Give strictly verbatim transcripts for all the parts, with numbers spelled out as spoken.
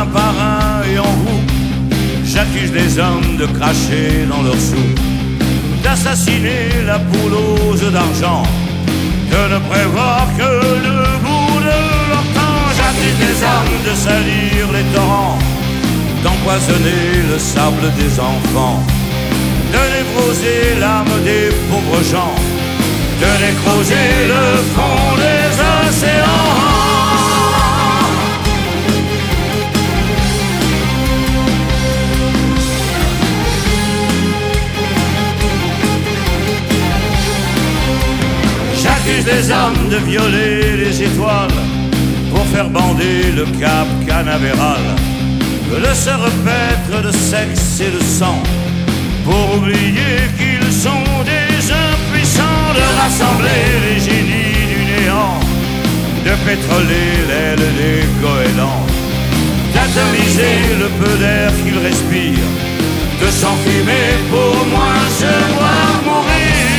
un par un et en roue. J'accuse les hommes de cracher dans leurs sous, d'assassiner la poule aux œufs d'argent, de ne prévoir que le bout de leur temps. J'accuse les hommes de salir les torrents, d'empoisonner le sable des enfants, de névroser l'âme des pauvres gens, de nécroser le fond des océans. J'accuse les hommes de violer les étoiles pour faire bander le cap canavéral, de se repaître de sexe et de sang pour oublier qu'ils sont des impuissants, de rassembler les génies du néant, de pétroler l'aile des goélands, d'atomiser le peu d'air qu'ils respirent, de s'enfumer pour moins se voir mourir.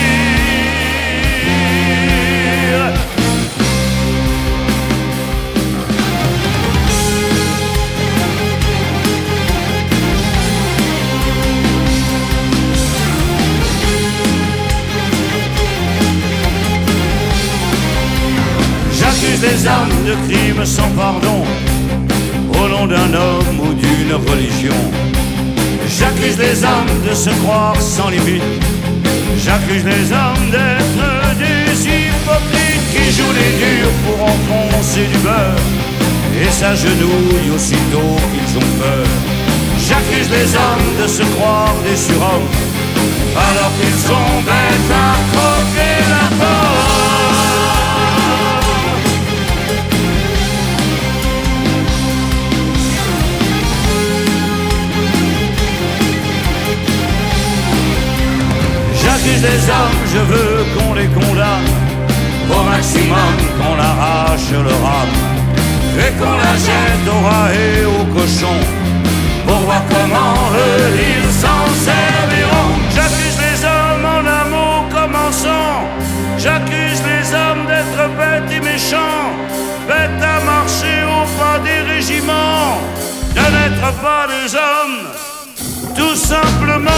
J'accuse les hommes de crimes sans pardon au nom d'un homme ou d'une religion. J'accuse les hommes de se croire sans limite. J'accuse les hommes d'être des hypocrites qui jouent les durs pour enfoncer du beurre et s'agenouillent aussitôt qu'ils ont peur. J'accuse les hommes de se croire des surhommes alors qu'ils sont bêtes à croquer la porte. J'accuse les hommes, je veux qu'on les condamne au maximum, qu'on arrache leur âme et qu'on la jette au rat et au cochon pour voir comment eux ils s'en serviront. J'accuse les hommes en un mot commençant, j'accuse les hommes d'être bêtes et méchants, bêtes à marcher au pas des régiments, de n'être pas des hommes, tout simplement.